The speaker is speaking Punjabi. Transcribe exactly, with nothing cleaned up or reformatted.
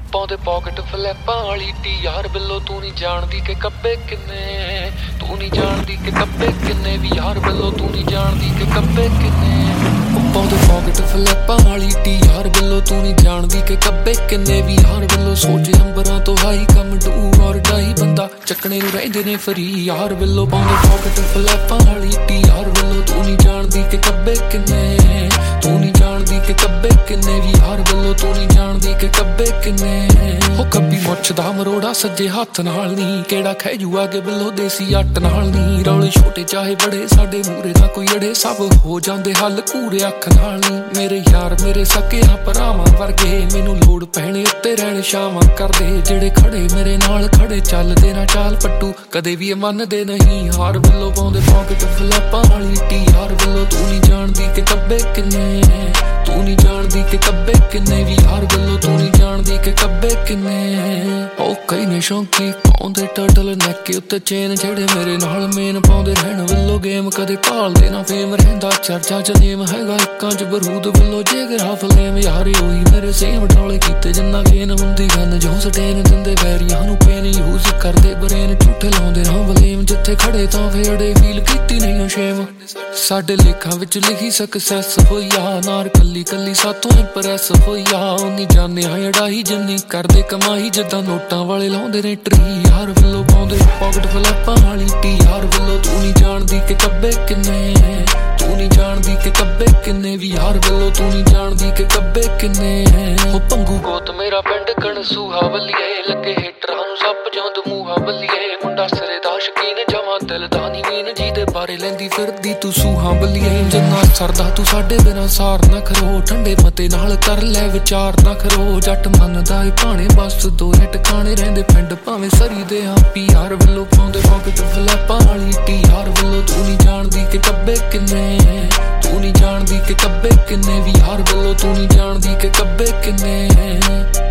ਪਾਉਂਦੇ ਪੌਕਟ ਫਲੈਪਾਂ ਵਾਲੀ ਟੀ ਯਾਰ ਬਿੱਲੋ ਤੂੰ ਨਹੀਂ ਜਾਣਦੀ ਕਿ ਕੱਬੇ ਕਿੰਨੇ ਤੂੰ ਨਹੀਂ ਜਾਣਦੀ ਕਿ ਕੱਬੇ ਕਿੰਨੇ ਵੀ ਯਾਰ ਬਿੱਲੋ ਤੂੰ ਨਹੀਂ ਜਾਣਦੀ ਕਿ ਕੱਬੇ ਕਿੰਨੇ ਪਾਉਂਦੇ ਪੌਕਟ ਫਲੈਪਾਂ ਵਾਲੀ ਟੀ ਯਾਰ ਬਿੱਲੋ ਤੂੰ ਨਹੀਂ ਜਾਣਦੀ ਕਿ ਕੱਬੇ ਕਿੰਨੇ ਵੀ ਯਾਰ ਬਿੱਲੋ ਸੋਚ ਅੰਬਰਾਂ ਤੋਂ ਹਾਈ ਕੰਮ ਡੂ ਔਰ ਡਾਈ ਬੰਦਾ ਚੱਕਣੇ ਨੂੰ ਰਹਿੰਦੇ ਨੇ ਫਰੀ ਯਾਰ ਬਿੱਲੋ ਪਾਉਂਦੇ ਪੌਕਟ ਫਲੈਪਾਂ ਵਾਲੀ ਟੀ ਯਾਰ ਬਿੱਲੋ ਤੂੰ ਨਹੀਂ ਜਾਣਦੀ ਕਿ ਕੱਬੇ ਕਿੰਨੇ ਤੂੰ ਨਹੀਂ ਜਾਣਦੀ ਕਿ ਕੱਬੇ ਕਿੰਨੇ ਵੀ ਯਾਰ ਬਿੱਲੋ ਤੂੰ ਨਹੀਂ ਜਾਣਦੀ ਕਿ ਕੱਬੇ ਕਿੰਨੇ ਉਹ ਕੱਬੀ ਮੁੱਛ ਦਾ ਮਰੋੜਾ ਸੱਜੇ ਹੱਥ ਨਾਲ ਨੀ ਕਿਹੜਾ ਖਹਿ ਜੂ ਆਗੇ ਬਿੱਲੋ ਦੇਸੀ ਅੱਟ ਨਾਲ ਨੀ ਰੌਲੇ ਛੋਟੇ ਚਾਹੇ ਬੜੇ ਸਾਡੇ ਮੂਰੇ ਨਾ ਕੋਈ ਅੜੇ ਸਭ ਹੋ ਜਾਂਦੇ ਹੱਲ ਘੂਰੇ ਅੱਖ ਨਾਲ ਨੀ ਮੇਰੇ ਯਾਰ ਮੇਰੇ ਸਕਿਆ ਭਰਾਵਾਂ ਵਰਗੇ ਮੈਨੂੰ ਲੋੜ ਪੈਣੇ ਉੱਤੇ ਰਹਿਣ ਸ਼ਾਮਾਂ ਕਰਦੇ ਜਿਹੜੇ ਖੜੇ ਮੇਰੇ ਨਾਲ ਖੜੇ ਚੱਲਦੇ ਨਾ ਚਾਲ ਪੱਟੂ ਕਦੇ ਵੀ ਮੰਨਦੇ ਨਹੀਂ ਹਾਰ ਬਿੱਲੋ ਪਾਉਂਦੇ ਪੌਕਟ ਫਲੈਪਾਂ ਵਾਲੀ ਟੀ ਯਾਰ ਬਿੱਲੋ ਤੂੰ ਨਹੀਂ ਜਾਣਦੀ ਕਿ ਕੱਬੇ ਕਿੰਨੇ ਤੂੰ ਨਹੀਂ ਜਾਣਦੀ ਕਿ ਕੱਬੇ ਕਿੰਨੇ ਵੀ ਯਾਰ ਬਿੱਲੋ ਤੂੰ ਨਹੀਂ ਜਾਣਦੀ ਕਿ ਕੱਬੇ ਕਿੰਨੇ ਉਹ ਕਈ ਨੇ ਸ਼ੌਂਕੀ ਪਾਉਂਦੇ ਟਰਟਲ ਨੈਕ ਉੱਤੇ ਚੇਨ ਜਿਹੜੇ ਮੇਰੇ ਨਾਲ ਮੇਨ ਪਾਉਂਦੇ ਰਹਿਣ ਬਿੱਲੋ ਗੇਮ ਕਦੇ ਭਾਲਦੇ ਨਾ ਫੇਮ ਰਹਿੰਦਾ ਚਰਚਾ ਚ ਨੇਮ ਹੈਗਾ ਇੱਕਾਂ ਚ ਬਰੂਦ ਬਿੱਲੋ ਜੇ ਗਰਾ ਫਲੇਮ ਯਾਰ ਉਹੀ ਮੇਰੇ ਸੇਮ ਡੋਲੇ ਕੀਤੇ ਜਿੰਨਾ ਗੇਨ ਹੁੰਦੀ ਗੰਨ ਜੋ ਸਟੇਨ ਦਿੰਦੇ ਵੈਰੀਆਂ ਨੂੰ ਪੇਨ ਯੂਜ਼ ਕਰਦੇ ਬਰੇਨ ਝੂਠੇ ਲਾਉਂਦੇ ਨਾ ਬਲੇਮ ਜਿੱਥੇ ਖੜੇ ਤਾਂ ਫੇੜੇ ਫੀਲ ਕੀਤੀ ਨਹੀਂ ਸ਼ੇਮ ਸਾਡੇ ਲੇਖਾਂ ਵਿੱਚ ਲਿਖੀ ਸਕਸੈਸ ਹੋਈਆ ਨਾਰ ਕੱਲੀ ਕੱਲੀ ਸਾਥੋਂ ਇੰਪ੍ਰੈਸ ਹੋਈਆ ਉਨੀ ਜਾਣਿਆ ਅੜਾਈ ਜਿੰਨੀ ਕਰਦੇ ਕਮਾਈ ਜਿੱਦਾਂ ਨੋਟਾਂ ਵਾਲੇ ਲਾਉਂਦੇ ਨੇ ਟਰੀ ਯਾਰ ਵੱਲੋਂ ਪਾਉਂਦੇ ਪੌਕਟ ਫਲੈਪਾਂ ਵਾਲੀ ਟੀ ਯਾਰ ਵੱਲੋਂ ਤੂੰ ਨਹੀਂ ਜਾਣਦੀ ਕਿ ਕੱਬੇ ਕਿੰਨੇ ਤੂੰ ਨਹੀਂ ਜਾਣਦੀ ਕਿ ਕੱਬੇ ਕਿੰਨੇ ਵੀ ਯਾਰ ਵੱਲੋਂ ਤੂੰ ਨਹੀਂ ਜਾਣਦੀ ਕਿ ਕੱਬੇ ਕਿੰਨੇ ਉਹ ਪੰਗੂ ਗੋਤ ਮੇਰਾ ਪਿੰਡ ਕਣਸੂਹਾ ਵੱਲੀਏ ਲੱਗੇ ਹੇਟਰਾਂ ਨੂੰ ਸੱਪ ਜੋਂਦ ਮੂਹਾ ਵੱਲੀਏ ਮੁੰਡਾ ਸਿਰੇ ਦਾ ਸ਼ਕੀਨ ਜਮਾਂ ਦਿਲ ਦਾ ਨੀ ਮੀਨ ਜਿਹਦੇ ਬਾਰੇ ਲੈਂਦੀ ਫਿਰਦੀ ਤੂੰ ਸੂਹਾਂ ਵੱਲੀਏ ਜਿੰਨਾ ਸਰਦਾ ਤੂੰ ਸਾਡੇ ਬਿਨਾਂ ਸਾਰ ਨਾ ਖਰੋ ਠੰਡੇ ਮਤੇ ਨਾਲ ਕਰ ਲੈ ਵਿਚਾਰ ਨਾ ਖਰੋ ਜੱਟ ਮੰਨਦਾ ਏ ਭਾਣੇ ਬਸ ਦੋਰੇ ਟਿਕਾਣੇ ਰਹਿੰਦੇ ਪਿੰਡ ਭਾਵੇਂ ਸਰੀ ਦੇ ਆ ਪੀ ਯਾਰ ਵੱਲੋਂ ਪਾਉਂਦੇ ਪੌਕਟ ਫਲੈਪਾਂ ਵਾਲੀ ਟੀ ਯਾਰ ਵੱਲੋਂ ਤੂੰ ਨਹੀਂ ਜਾਣਦੀ ਕਿ ਕੱਬੇ ਕਿੰਨੇ ਤੂੰ ਨਹੀਂ ਜਾਣਦੀ ਕਿ ਕੱਬੇ ਕਿੰਨੇ ਵੀ ਯਾਰ ਵੱਲੋਂ ਤੂੰ ਨਹੀਂ ਜਾਣਦੀ ਕਿ ਕੱਬੇ ਕਿੰਨੇ